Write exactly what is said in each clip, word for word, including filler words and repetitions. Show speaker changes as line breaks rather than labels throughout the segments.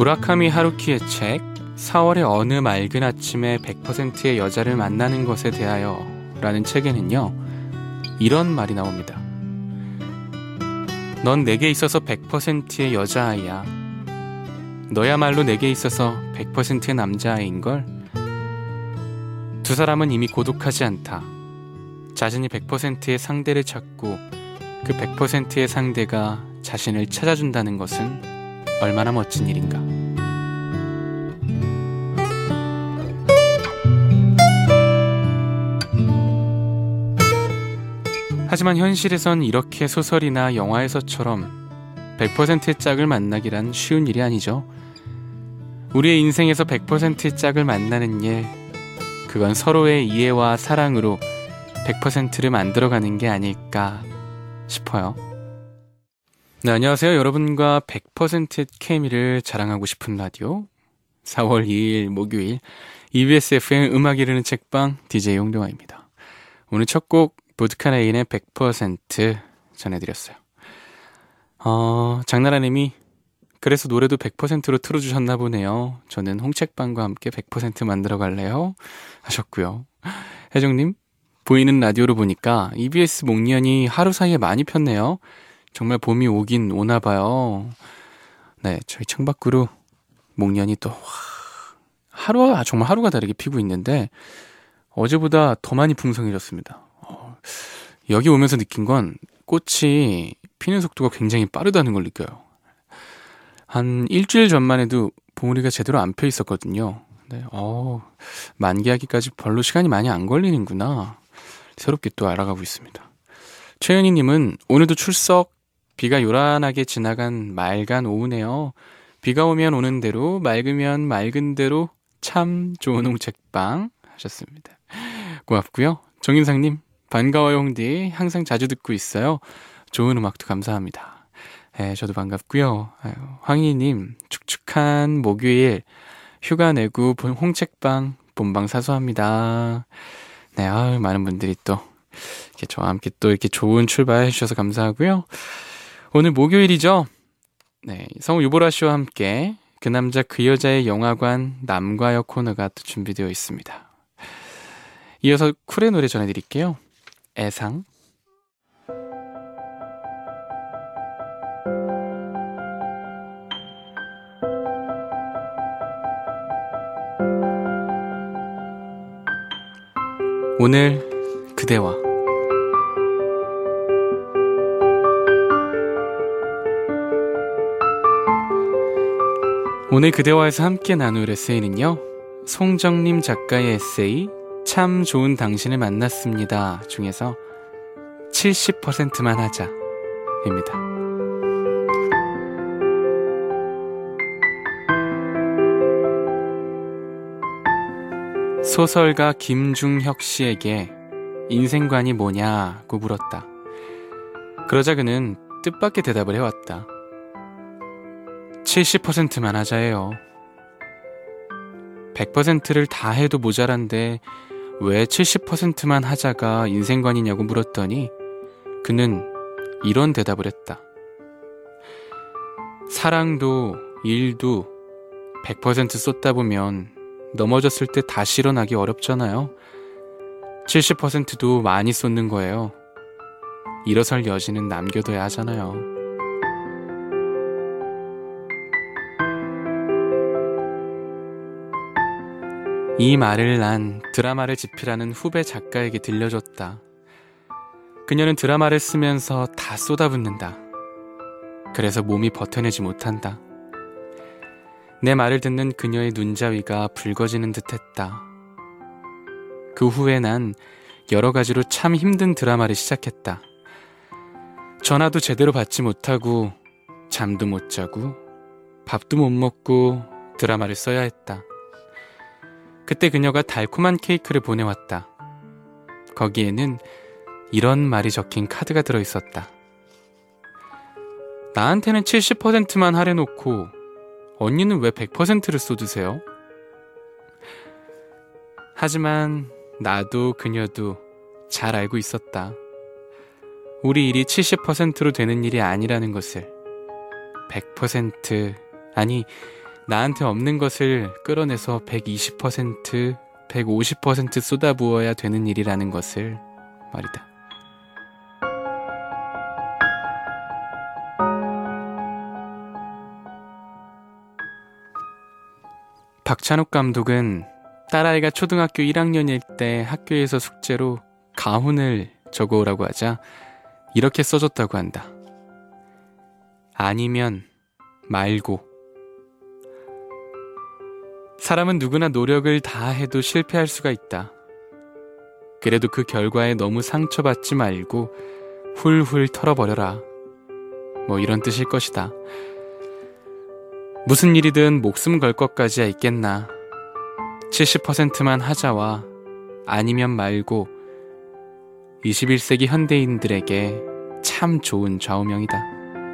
무라카미 하루키의 책 사월의 어느 맑은 아침에 백 퍼센트의 여자를 만나는 것에 대하여 라는 책에는요, 이런 말이 나옵니다. 넌 내게 있어서 백 퍼센트의 여자아이야. 너야말로 내게 있어서 백 퍼센트의 남자아이인걸. 두 사람은 이미 고독하지 않다. 자신이 백 퍼센트의 상대를 찾고 그 백 퍼센트의 상대가 자신을 찾아준다는 것은 얼마나 멋진 일인가. 하지만 현실에선 이렇게 소설이나 영화에서처럼 백 퍼센트의 짝을 만나기란 쉬운 일이 아니죠. 우리의 인생에서 백 퍼센트의 짝을 만나는 일, 그건 서로의 이해와 사랑으로 백 퍼센트를 만들어가는 게 아닐까 싶어요. 네, 안녕하세요. 여러분과 백 퍼센트의 케미를 자랑하고 싶은 라디오 사월 이일 목요일 이비에스 에프엠 음악 이르는 책방 디제이 홍동아입니다. 오늘 첫 곡 보드카레인의 백 퍼센트 전해드렸어요. 어, 장나라님이 그래서 노래도 백 퍼센트로 틀어주셨나 보네요. 저는 홍책방과 함께 백 퍼센트 만들어 갈래요 하셨고요. 혜정님, 보이는 라디오로 보니까 이비에스 목련이 하루 사이에 많이 폈네요. 정말 봄이 오긴 오나 봐요. 네, 저희 창밖으로 목련이 또 하루가 정말 하루가 다르게 피고 있는데 어제보다 더 많이 풍성해졌습니다. 어, 여기 오면서 느낀 건 꽃이 피는 속도가 굉장히 빠르다는 걸 느껴요. 한 일주일 전만 해도 봉우리가 제대로 안 펴 있었거든요. 네, 어, 만개하기까지 별로 시간이 많이 안 걸리는구나. 새롭게 또 알아가고 있습니다. 최은희님은 오늘도 출석, 비가 요란하게 지나간 맑은 오후네요. 비가 오면 오는 대로, 맑으면 맑은 대로 참 좋은 홍책방 하셨습니다. 고맙고요. 정인상님, 반가워요 홍디. 항상 자주 듣고 있어요. 좋은 음악도 감사합니다. 네, 저도 반갑고요. 아유, 황희님, 축축한 목요일 휴가 내고 본 홍책방 본방 사수합니다. 네, 아유, 많은 분들이 또 이렇게 저와 함께 또 이렇게 좋은 출발 해주셔서 감사하고요. 오늘 목요일이죠. 네, 성우 유보라 씨와 함께 그 남자 그 여자의 영화관 남과여 코너가 또 준비되어 있습니다. 이어서 쿨의 노래 전해드릴게요. 애상. 오늘 그대와. 오늘 그대와에서 함께 나눌 에세이는요, 송정림 작가의 에세이 참 좋은 당신을 만났습니다 중에서 칠십 퍼센트만 하자 입니다. 소설가 김중혁 씨에게 인생관이 뭐냐고 물었다. 그러자 그는 뜻밖의 대답을 해왔다. 칠십 퍼센트만 하자예요. 백 퍼센트를 다 해도 모자란데 왜 칠십 퍼센트만 하자가 인생관이냐고 물었더니 그는 이런 대답을 했다. 사랑도 일도 백 퍼센트 쏟다 보면 넘어졌을 때 다시 일어나기 어렵잖아요. 칠십 퍼센트도 많이 쏟는 거예요. 일어설 여지는 남겨둬야 하잖아요. 이 말을 난 드라마를 집필하는 후배 작가에게 들려줬다. 그녀는 드라마를 쓰면서 다 쏟아붓는다. 그래서 몸이 버텨내지 못한다. 내 말을 듣는 그녀의 눈자위가 붉어지는 듯했다. 그 후에 난 여러 가지로 참 힘든 드라마를 시작했다. 전화도 제대로 받지 못하고 잠도 못 자고 밥도 못 먹고 드라마를 써야 했다. 그때 그녀가 달콤한 케이크를 보내왔다. 거기에는 이런 말이 적힌 카드가 들어있었다. 나한테는 칠십 퍼센트만 하려놓고 언니는 왜 백 퍼센트를 쏟으세요? 하지만 나도 그녀도 잘 알고 있었다. 우리 일이 칠십 퍼센트로 되는 일이 아니라는 것을. 백 퍼센트, 아니 나한테 없는 것을 끌어내서 백이십 퍼센트, 백오십 퍼센트 쏟아부어야 되는 일이라는 것을 말이다. 박찬욱 감독은 딸아이가 초등학교 일 학년일 때 학교에서 숙제로 가훈을 적어오라고 하자 이렇게 써줬다고 한다. 아니면 말고. 사람은 누구나 노력을 다해도 실패할 수가 있다. 그래도 그 결과에 너무 상처받지 말고 훌훌 털어버려라. 뭐 이런 뜻일 것이다. 무슨 일이든 목숨 걸 것까지야 있겠나. 칠십 퍼센트만 하자와 아니면 말고 이십일 세기 현대인들에게 참 좋은 좌우명이다.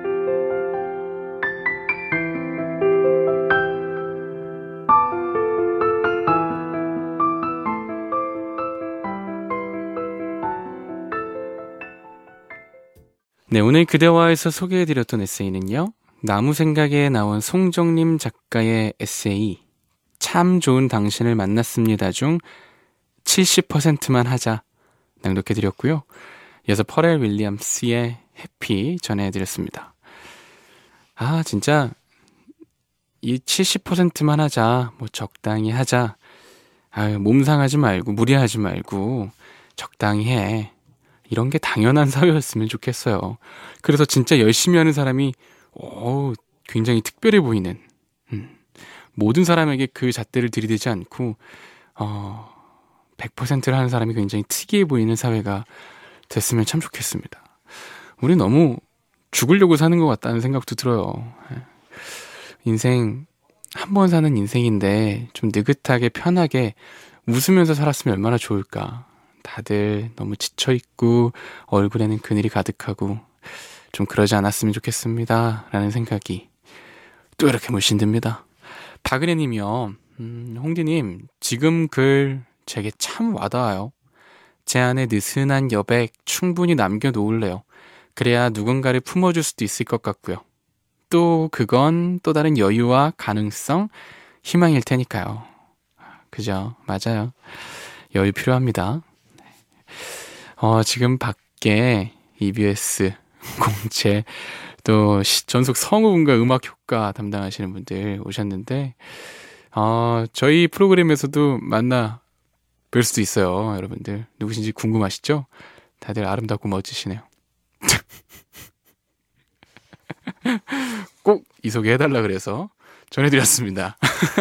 네, 오늘 그대와에서 소개해드렸던 에세이는요, 나무생각에 나온 송정림 작가의 에세이 참 좋은 당신을 만났습니다 중 칠십 퍼센트만 하자 낭독해드렸고요. 이어서 퍼렐 윌리엄스의 해피 전해드렸습니다. 아, 진짜 이 칠십 퍼센트만 하자, 뭐 적당히 하자, 아유, 몸 상하지 말고 무리하지 말고 적당히 해, 이런 게 당연한 사회였으면 좋겠어요. 그래서 진짜 열심히 하는 사람이 오, 굉장히 특별해 보이는, 음, 모든 사람에게 그 잣대를 들이대지 않고 어, 백 퍼센트를 하는 사람이 굉장히 특이해 보이는 사회가 됐으면 참 좋겠습니다. 우리 너무 죽으려고 사는 것 같다는 생각도 들어요. 인생 한 번 사는 인생인데 좀 느긋하게 편하게 웃으면서 살았으면 얼마나 좋을까. 다들 너무 지쳐있고 얼굴에는 그늘이 가득하고 좀 그러지 않았으면 좋겠습니다 라는 생각이 또 이렇게 물씬 듭니다. 박은혜님이요. 음, 홍디님, 지금 글 제게 참 와닿아요. 제 안에 느슨한 여백 충분히 남겨놓을래요. 그래야 누군가를 품어줄 수도 있을 것 같고요. 또 그건 또 다른 여유와 가능성, 희망일 테니까요. 그죠? 맞아요. 여유 필요합니다. 어, 지금 밖에 이비에스 공채 또 전속 성우분과 음악효과 담당하시는 분들 오셨는데, 어, 저희 프로그램에서도 만나 뵐 수도 있어요. 여러분들 누구신지 궁금하시죠? 다들 아름답고 멋지시네요. 꼭 이 소개 해달라 그래서 전해드렸습니다.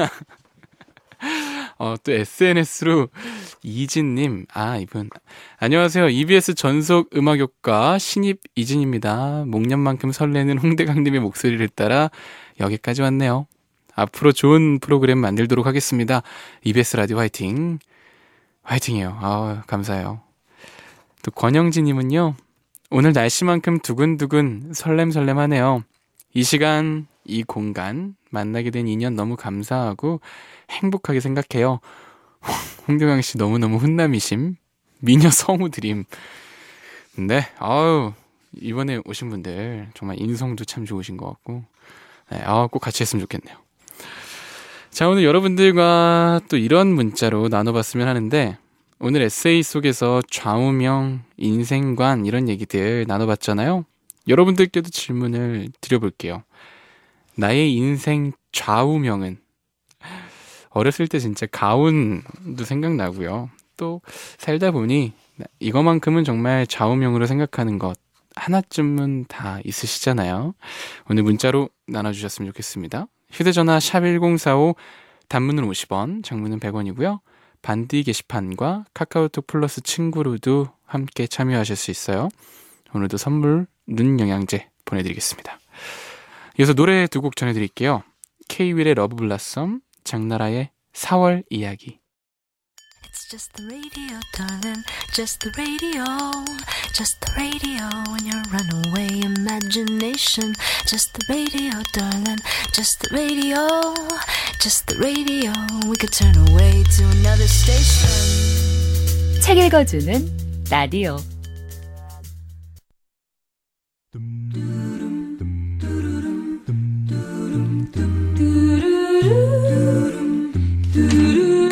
어, 또 에스엔에스로 이진님, 아, 이분. 안녕하세요. 이비에스 전속 음악효과 신입 이진입니다. 목련만큼 설레는 홍대강님의 목소리를 따라 여기까지 왔네요. 앞으로 좋은 프로그램 만들도록 하겠습니다. 이비에스 라디오 화이팅. 화이팅이에요. 아, 감사해요. 또 권영진님은요, 오늘 날씨만큼 두근두근 설렘설렘하네요. 이 시간, 이 공간, 만나게 된 인연 너무 감사하고 행복하게 생각해요. 홍경영씨 너무너무 훈남이심. 미녀 성우 드림. 네, 아우, 이번에 오신 분들 정말 인성도 참 좋으신 것 같고, 네, 아, 꼭 같이 했으면 좋겠네요. 자, 오늘 여러분들과 또 이런 문자로 나눠봤으면 하는데, 오늘 에세이 속에서 좌우명, 인생관 이런 얘기들 나눠봤잖아요. 여러분들께도 질문을 드려볼게요. 나의 인생 좌우명은? 어렸을 때 진짜 가훈도 생각나고요. 또 살다 보니 이거만큼은 정말 좌우명으로 생각하는 것 하나쯤은 다 있으시잖아요. 오늘 문자로 나눠주셨으면 좋겠습니다. 휴대전화 샵 일공사오, 단문은 오십 원, 장문은 백 원이고요. 반디 게시판과 카카오톡 플러스 친구로도 함께 참여하실 수 있어요. 오늘도 선물 눈 영양제 보내드리겠습니다. 이어서 노래 두 곡 전해드릴게요. K-윌의 러브블라썸, 장나라의 사월 이야기.
It's just the radio, darling. Just the radio. Just the radio and your runaway imagination. Just the radio, darling. Just the radio. Just the radio. We could turn away to another station.
책 읽어주는 라디오.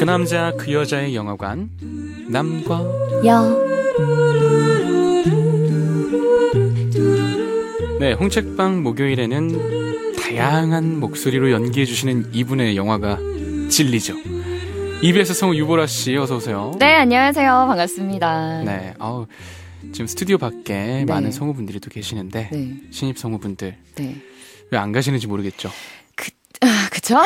그 남자 그 여자의 영화관 남과
여.
네, 홍책방 목요일에는 다양한 목소리로 연기해주시는 이분의 영화가 진리죠. 이비에스 성우 유보라 씨 어서 오세요.
네, 안녕하세요. 반갑습니다.
네, 아우 지금 스튜디오 밖에
네.
많은 성우분들이 또 계시는데
네.
신입 성우분들
네.
왜 안 가시는지 모르겠죠.
그, 아, 그쵸?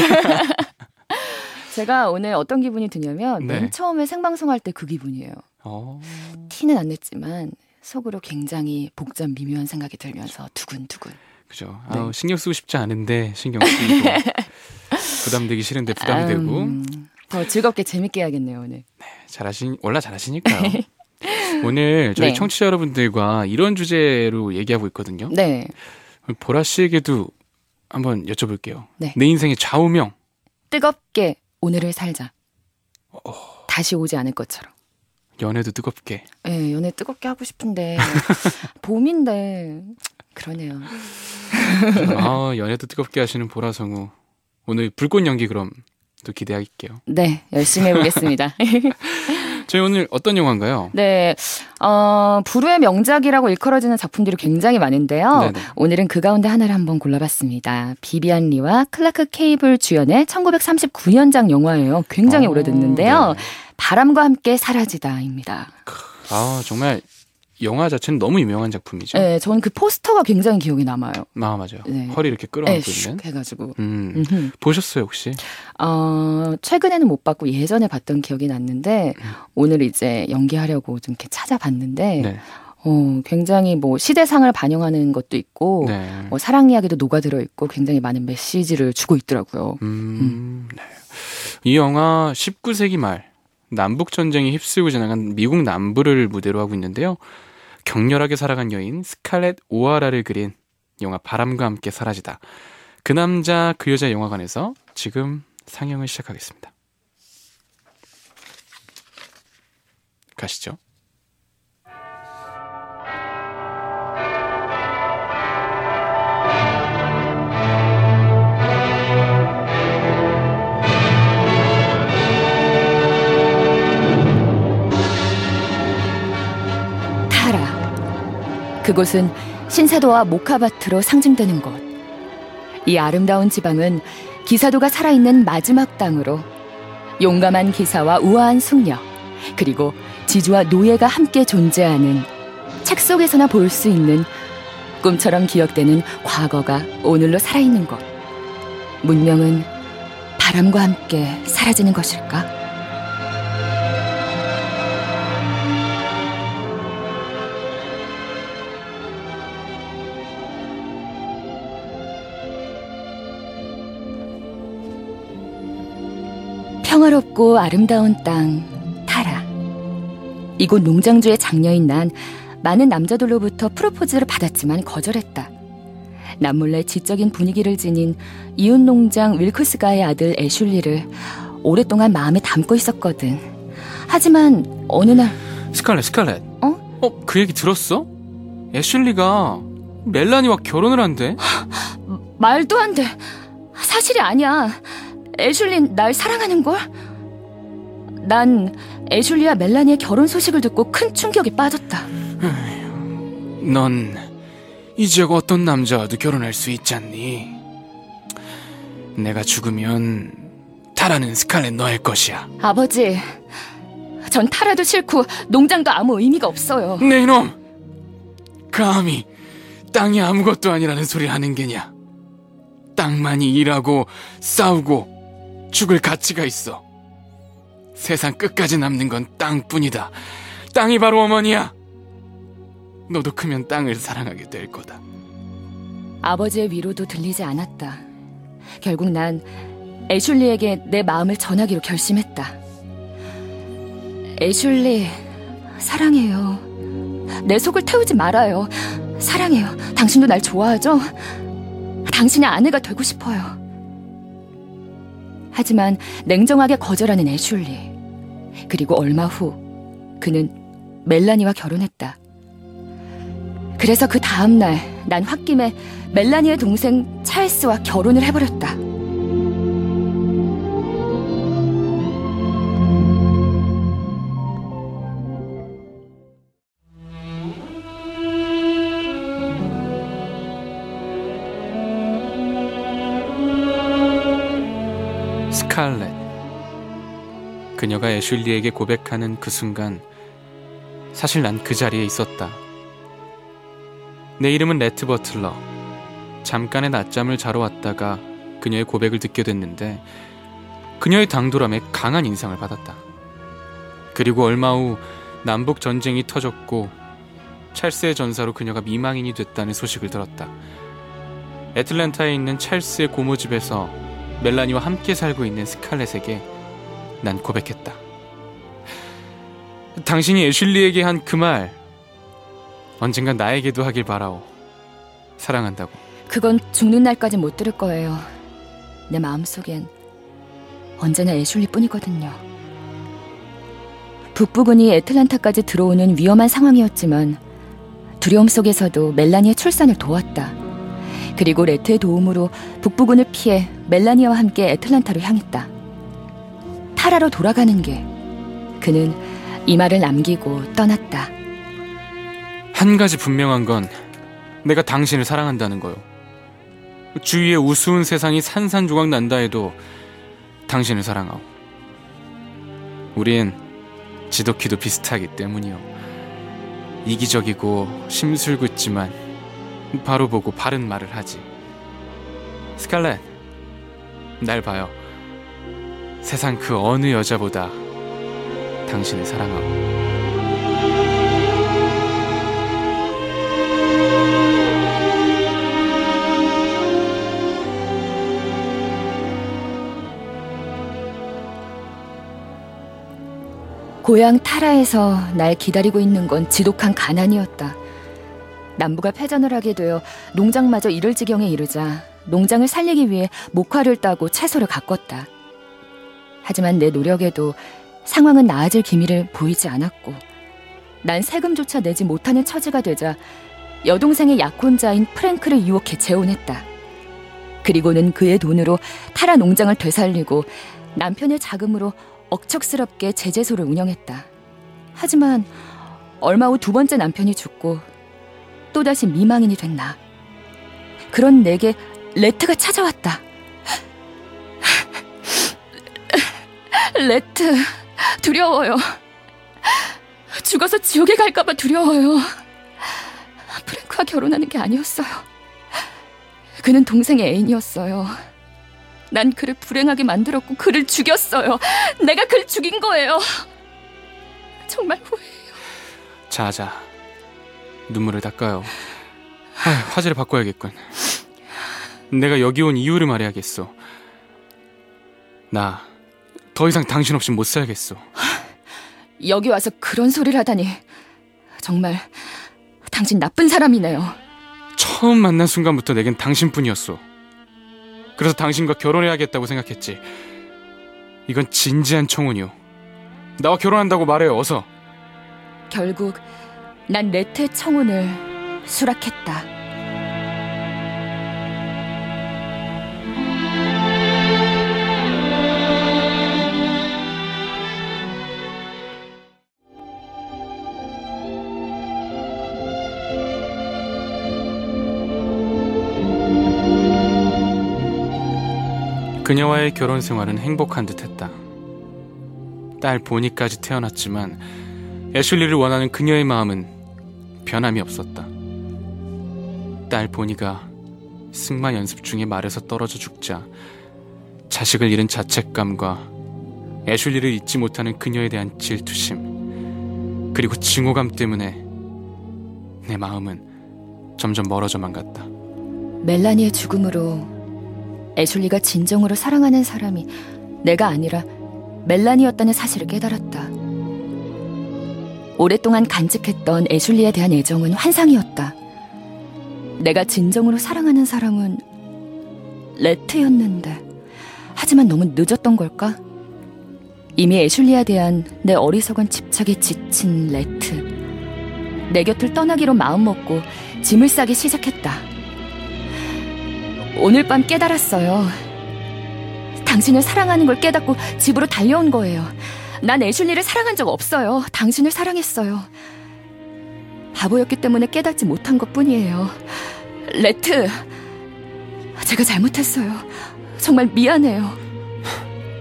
제가 오늘 어떤 기분이 드냐면
네.
맨 처음에 생방송할 때 그 기분이에요.
어...
티는 안 냈지만 속으로 굉장히 복잡 미묘한 생각이 들면서 두근두근.
그죠.
네.
아우, 신경 쓰고 싶지 않은데 신경 쓰이고 부담되기 싫은데 부담이 되고.
음, 더 즐겁게 재밌게 해야겠네요 오늘.
네, 잘하시 원래 잘하시니까요. 오늘 저희
네.
청취자 여러분들과 이런 주제로 얘기하고 있거든요.
네.
보라 씨에게도 한번 여쭤볼게요.
네.
내 인생의 좌우명.
뜨겁게 오늘을 살자.
어...
다시 오지 않을 것처럼.
연애도 뜨겁게.
네, 연애 뜨겁게 하고 싶은데 봄인데 그러네요.
아, 연애도 뜨겁게 하시는 보라 성우. 오늘 불꽃 연기 그럼 또 기대할게요.
네, 열심히 해보겠습니다.
저희 오늘 어떤 영화인가요?
네, 어, 불후의 명작이라고 일컬어지는 작품들이 굉장히 많은데요.
네네.
오늘은 그 가운데 하나를 한번 골라봤습니다. 비비안 리와 클라크 케이블 주연의 천구백삼십구 년작 영화예요. 굉장히
오,
오래됐는데요.
네.
바람과 함께 사라지다입니다.
아, 정말 영화 자체는 너무 유명한 작품이죠.
네, 저는 그 포스터가 굉장히 기억에 남아요.
아, 맞아요.
네.
허리 이렇게 끌어안고
네,
있는.
슉 해가지고.
음,
음흠.
보셨어요 혹시?
어, 최근에는 못 봤고 예전에 봤던 기억이 났는데 오늘 이제 연기하려고 좀 이렇게 찾아봤는데
네.
어, 굉장히 뭐 시대상을 반영하는 것도 있고
네.
뭐 사랑 이야기도 녹아들어 있고 굉장히 많은 메시지를 주고 있더라고요.
음, 네. 이 영화 십구 세기 말 남북 전쟁이 휩쓸고 지나간 미국 남부를 무대로 하고 있는데요. 격렬하게 살아간 여인 스칼렛 오하라를 그린 영화 바람과 함께 사라지다. 그 남자 그 여자 영화관에서 지금 상영을 시작하겠습니다. 가시죠.
그곳은 신사도와 모카바트로 상징되는 곳. 이 아름다운 지방은 기사도가 살아있는 마지막 땅으로 용감한 기사와 우아한 숙녀, 그리고 지주와 노예가 함께 존재하는 책 속에서나 볼 수 있는 꿈처럼 기억되는 과거가 오늘로 살아있는 곳. 문명은 바람과 함께 사라지는 것일까? 평화롭고 아름다운 땅 타라. 이곳 농장주의 장녀인 난 많은 남자들로부터 프로포즈를 받았지만 거절했다. 남몰래 지적인 분위기를 지닌 이웃 농장 윌크스가의 아들 애슐리를 오랫동안 마음에 담고 있었거든. 하지만 어느 날
스칼렛 스칼렛
어?
어? 그 얘기 들었어? 애슐리가 멜라니와 결혼을 한대.
말도 안 돼. 사실이 아니야. 애슐린 날 사랑하는걸? 난 애슐리와 멜라니의 결혼 소식을 듣고 큰 충격에 빠졌다.
넌 이제 어떤 남자와도 결혼할 수 있지 않니? 내가 죽으면 타라는 스칼렛 너의 것이야.
아버지, 전 타라도 싫고 농장도 아무 의미가 없어요.
네 이놈! 감히 땅이 아무것도 아니라는 소리 하는 게냐? 땅만이 일하고 싸우고 죽을 가치가 있어. 세상 끝까지 남는 건 땅뿐이다. 땅이 바로 어머니야. 너도 크면 땅을 사랑하게 될 거다.
아버지의 위로도 들리지 않았다. 결국 난 애슐리에게 내 마음을 전하기로 결심했다. 애슐리, 사랑해요. 내 속을 태우지 말아요. 사랑해요. 당신도 날 좋아하죠? 당신의 아내가 되고 싶어요. 하지만 냉정하게 거절하는 애슐리. 그리고 얼마 후 그는 멜라니와 결혼했다. 그래서 그 다음날 난 홧김에 멜라니의 동생 찰스와 결혼을 해버렸다.
스칼렛. 그녀가 애슐리에게 고백하는 그 순간 사실 난 그 자리에 있었다. 내 이름은 레트 버틀러. 잠깐의 낮잠을 자러 왔다가 그녀의 고백을 듣게 됐는데 그녀의 당돌함에 강한 인상을 받았다. 그리고 얼마 후 남북 전쟁이 터졌고 찰스의 전사로 그녀가 미망인이 됐다는 소식을 들었다. 애틀랜타에 있는 찰스의 고모집에서 멜라니와 함께 살고 있는 스칼렛에게 난 고백했다. 당신이 애슐리에게 한 그 말 언젠간 나에게도 하길 바라오. 사랑한다고.
그건 죽는 날까지 못 들을 거예요. 내 마음속엔 언제나 애슐리 뿐이거든요. 북부군이 애틀랜타까지 들어오는 위험한 상황이었지만 두려움 속에서도 멜라니의 출산을 도왔다. 그리고 레트의 도움으로 북부군을 피해 멜라니와 함께 애틀랜타로 향했다. 타라로 돌아가는 게 그는 이 말을 남기고 떠났다.
한 가지 분명한 건 내가 당신을 사랑한다는 거요. 주위에 우스운 세상이 산산조각 난다 해도 당신을 사랑하오. 우린 지독히도 비슷하기 때문이요. 이기적이고 심술궂지만 바로 보고 바른 말을 하지. 스칼렛, 날 봐요. 세상 그 어느 여자보다 당신을 사랑하오.
고향 타라에서 날 기다리고 있는 건 지독한 가난이었다. 남부가 패전을 하게 되어 농장마저 이를 지경에 이르자 농장을 살리기 위해 목화를 따고 채소를 가꿨다. 하지만 내 노력에도 상황은 나아질 기미를 보이지 않았고 난 세금조차 내지 못하는 처지가 되자 여동생의 약혼자인 프랭크를 유혹해 재혼했다. 그리고는 그의 돈으로 타라 농장을 되살리고 남편의 자금으로 억척스럽게 제재소를 운영했다. 하지만 얼마 후 두 번째 남편이 죽고 또다시 미망인이 된 나. 그런 내게 레트가 찾아왔다. 레트, 두려워요. 죽어서 지옥에 갈까봐 두려워요. 프랭크와 결혼하는 게 아니었어요. 그는 동생의 애인이었어요. 난 그를 불행하게 만들었고 그를 죽였어요. 내가 그를 죽인 거예요. 정말 후회해요.
자자, 눈물을 닦아요. 아휴, 화제를 바꿔야겠군. 내가 여기 온 이유를 말해야겠어. 나 더 이상 당신 없이 못 살겠어.
여기 와서 그런 소리를 하다니. 정말 당신 나쁜 사람이네요.
처음 만난 순간부터 내겐 당신뿐이었어. 그래서 당신과 결혼해야겠다고 생각했지. 이건 진지한 청혼이요. 나와 결혼한다고 말해요, 어서.
결국 난 레트의 청혼을 수락했다.
그녀와의 결혼 생활은 행복한 듯했다. 딸 보니까지 태어났지만 애슐리를 원하는 그녀의 마음은 변함이 없었다. 딸 보니가 승마 연습 중에 말에서 떨어져 죽자 자식을 잃은 자책감과 애슐리를 잊지 못하는 그녀에 대한 질투심, 그리고 증오감 때문에 내 마음은 점점 멀어져만 갔다.
멜라니의 죽음으로 애슐리가 진정으로 사랑하는 사람이 내가 아니라 멜라니였다는 사실을 깨달았다. 오랫동안 간직했던 애슐리에 대한 애정은 환상이었다. 내가 진정으로 사랑하는 사람은 레트였는데, 하지만 너무 늦었던 걸까? 이미 애슐리에 대한 내 어리석은 집착에 지친 레트. 내 곁을 떠나기로 마음먹고 짐을 싸기 시작했다. 오늘 밤 깨달았어요. 당신을 사랑하는 걸 깨닫고 집으로 달려온 거예요. 난 애슐리를 사랑한 적 없어요. 당신을 사랑했어요. 바보였기 때문에 깨닫지 못한 것뿐이에요. 레트, 제가 잘못했어요. 정말 미안해요.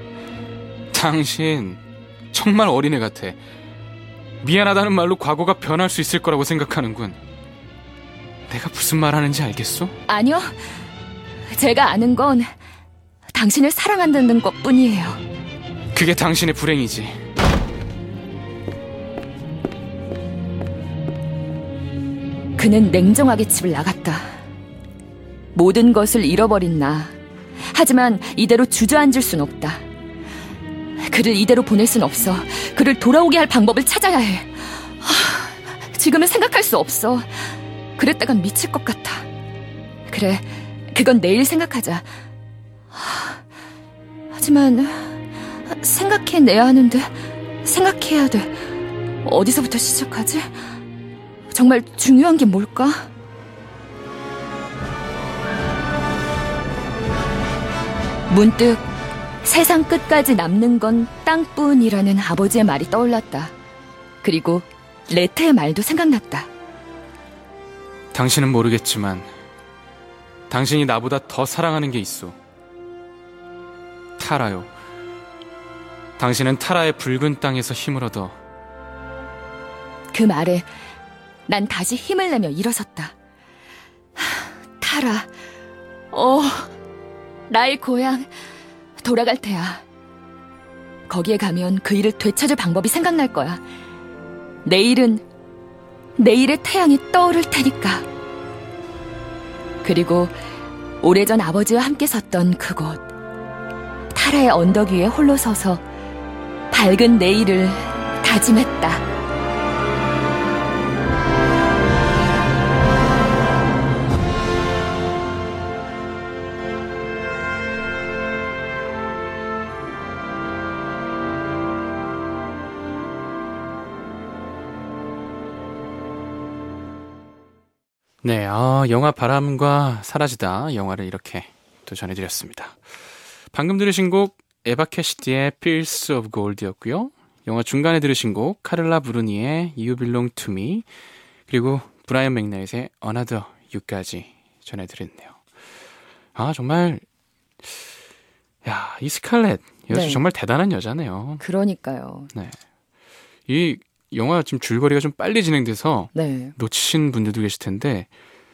당신 정말 어린애 같아. 미안하다는 말로 과거가 변할 수 있을 거라고 생각하는군. 내가 무슨 말 하는지 알겠소?
아니요. 제가 아는 건 당신을 사랑한다는 것뿐이에요.
그게 당신의 불행이지.
그는 냉정하게 집을 나갔다. 모든 것을 잃어버린 나. 하지만 이대로 주저앉을 순 없다. 그를 이대로 보낼 순 없어. 그를 돌아오게 할 방법을 찾아야 해. 하, 지금은 생각할 수 없어. 그랬다간 미칠 것 같아. 그래, 그건 내일 생각하자. 하, 하지만 생각해내야 하는데 생각해야 돼. 어디서부터 시작하지? 정말 중요한 게 뭘까? 문득 세상 끝까지 남는 건 땅뿐이라는 아버지의 말이 떠올랐다. 그리고 레테의 말도 생각났다.
당신은 모르겠지만 당신이 나보다 더 사랑하는 게 있어. 타라요. 당신은 타라의 붉은 땅에서 힘을 얻어.
그 말에 난 다시 힘을 내며 일어섰다. 하, 타라. 어, 나의 고향 돌아갈 테야. 거기에 가면 그 일을 되찾을 방법이 생각날 거야. 내일은 내일의 태양이 떠오를 테니까. 그리고 오래전 아버지와 함께 섰던 그곳, 타라의 언덕 위에 홀로 서서 밝은 내일을 다짐했다.
네, 아, 영화 바람과 사라지다 영화를 이렇게 또 전해드렸습니다. 방금 들으신 곡 에바 캐시디의 Pills of Gold였고요. 영화 중간에 들으신 곡 카를라 브루니의 You Belong to Me, 그리고 브라이언 맥나잇의 Another You까지 전해드렸네요. 아, 정말 야, 이 스칼렛 여자
네.
정말 대단한 여자네요.
그러니까요.
네, 이 영화 지금 줄거리가 좀 빨리 진행돼서
네.
놓치신 분들도 계실 텐데,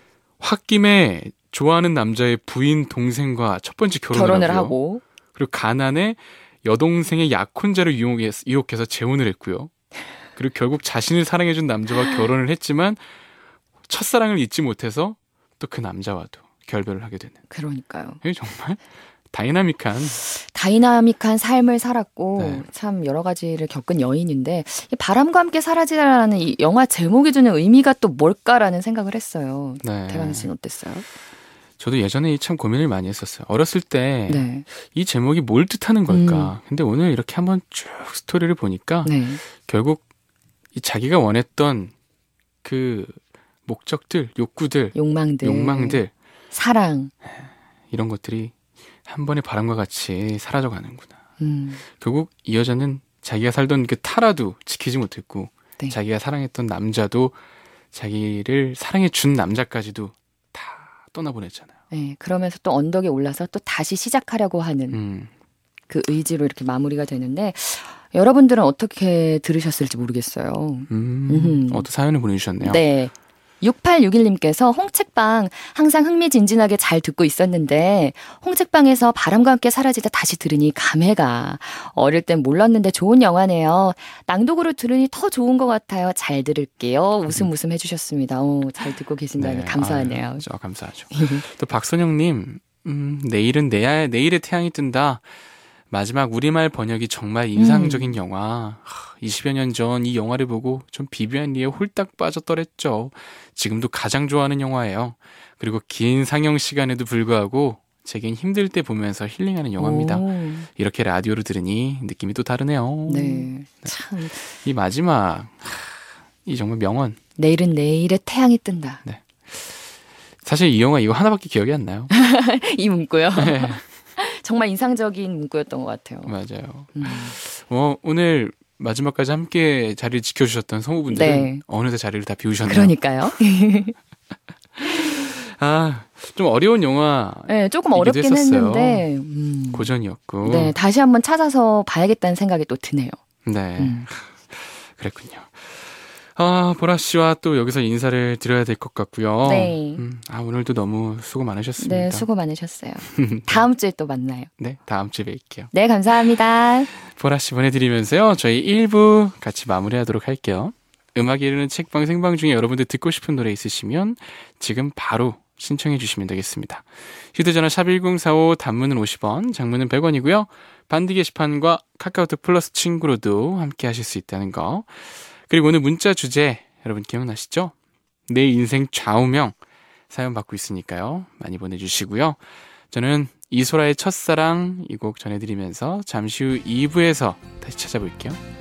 홧김에 좋아하는 남자의 부인 동생과 첫 번째 결혼을,
결혼을
하고요.
하고,
그리고 가난에 여동생의 약혼자를 이용해서, 이용해서 재혼을 했고요. 그리고 결국 자신을 사랑해준 남자와 결혼을 했지만 첫사랑을 잊지 못해서 또 그 남자와도 결별을 하게 되는.
그러니까요.
이게 정말 다이나믹한
다이나믹한 삶을 살았고
네.
참 여러 가지를 겪은 여인인데, 이 바람과 함께 사라지다라는 이 영화 제목이 주는 의미가 또 뭘까라는 생각을 했어요.
네.
대강 씨는 어땠어요?
저도 예전에 참 고민을 많이 했었어요. 어렸을 때 이
네.
제목이 뭘 뜻하는 걸까? 근데 오늘 이렇게 한번 쭉 스토리를 보니까
네.
결국 이 자기가 원했던 그 목적들, 욕구들,
욕망들,
욕망들,
사랑.
이런 것들이 한 번의 바람과 같이 사라져 가는구나.
음.
결국 이 여자는 자기가 살던 그 타라도 지키지 못했고,
네.
자기가 사랑했던 남자도, 자기를 사랑해 준 남자까지도 다 떠나보냈잖아요.
네. 그러면서 또 언덕에 올라서 또 다시 시작하려고 하는
음.
그 의지로 이렇게 마무리가 되는데, 여러분들은 어떻게 들으셨을지 모르겠어요.
음.
음흠.
어떤 사연을 보내주셨네요.
네. 육팔육일 님께서 홍책방 항상 흥미진진하게 잘 듣고 있었는데 홍책방에서 바람과 함께 사라지다 다시 들으니 감회가, 어릴 땐 몰랐는데 좋은 영화네요. 낭독으로 들으니 더 좋은 것 같아요. 잘 들을게요. 웃음 웃음 해주셨습니다. 오, 잘 듣고 계신다니
네.
감사하네요.
아유, 저 감사하죠. 또 박선영님, 음, 내일은 내야, 내일의 태양이 뜬다. 마지막 우리말 번역이 정말 인상적인
음.
영화. 하, 이십여 년 전 이 영화를 보고 전 비비안 리에 홀딱 빠졌더랬죠. 지금도 가장 좋아하는 영화예요. 그리고 긴 상영 시간에도 불구하고 제겐 힘들 때 보면서 힐링하는 영화입니다.
오.
이렇게 라디오로 들으니 느낌이 또 다르네요.
네. 참.
이 마지막, 하, 이 정말 명언.
내일은 내일의 태양이 뜬다.
사실 이 영화 이거 하나밖에 기억이 안 나요.
이 문구요.
네,
정말 인상적인 문구였던 것 같아요.
맞아요.
음.
어, 오늘 마지막까지 함께 자리를 지켜주셨던 성우분들은
네.
어느새 자리를 다 비우셨네요.
그러니까요.
아, 좀 어려운 영화.
네, 조금 어렵긴
했었어요.
했는데 음.
고전이었고.
네, 다시 한번 찾아서 봐야겠다는 생각이 또 드네요.
네,
음.
그랬군요. 아, 보라 씨와 또 여기서 인사를 드려야 될 것 같고요.
네.
음, 아, 오늘도 너무 수고 많으셨습니다.
네, 수고 많으셨어요. 다음 주에 또 만나요.
네, 다음 주에 뵐게요.
네, 감사합니다.
보라 씨 보내드리면서요. 저희 일 부 같이 마무리하도록 할게요. 음악이 이르는 책방 생방 중에 여러분들 듣고 싶은 노래 있으시면 지금 바로 신청해 주시면 되겠습니다. 휴대전화 샵 일공사오, 단문은 오십 원, 장문은 백 원이고요. 반디 게시판과 카카오톡 플러스 친구로도 함께 하실 수 있다는 거. 그리고 오늘 문자 주제 여러분 기억나시죠? 내 인생 좌우명 사연 받고 있으니까요. 많이 보내주시고요. 저는 이소라의 첫사랑 이 곡 전해드리면서 잠시 후 이 부에서 다시 찾아볼게요.